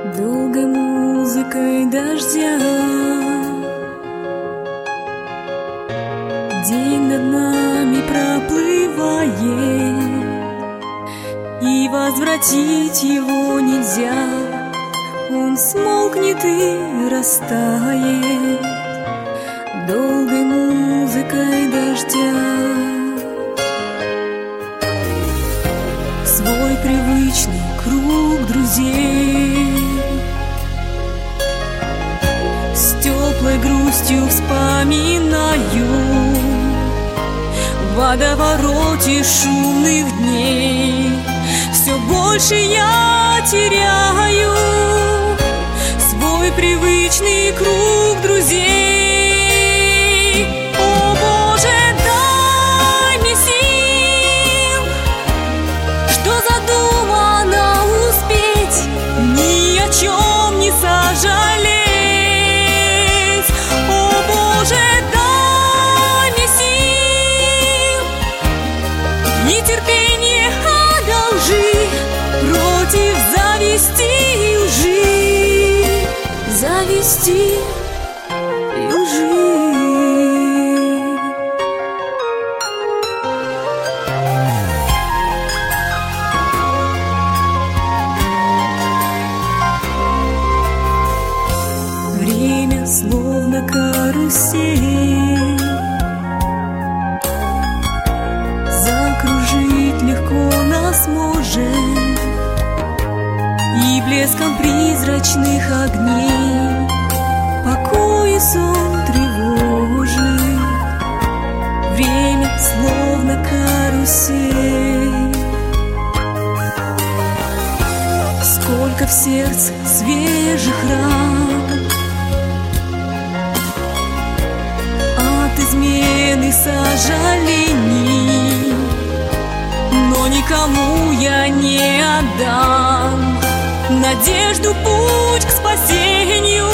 Долгой музыкой дождя день над нами проплывает, и возвратить его нельзя. Он смолкнет и растает долгой музыкой дождя. Свой привычный круг друзей с теплой грустью вспоминаю в водовороте шумных дней. Все больше я теряю свой привычный круг друзей. О Боже, дай мне сил, что задумано успеть, ни о чем не сожалеть. О Боже, дай мне сил и терпение одолжи против зависти и лжи. Зависти и лжи. Время словно карусель, закружить легко нас может, и блеском призрачных огней покой и сон тревожит. Время словно карусель. Сколько в сердце свежих ран от измены сожалений, но никому я не отдам надежду, путь к спасению.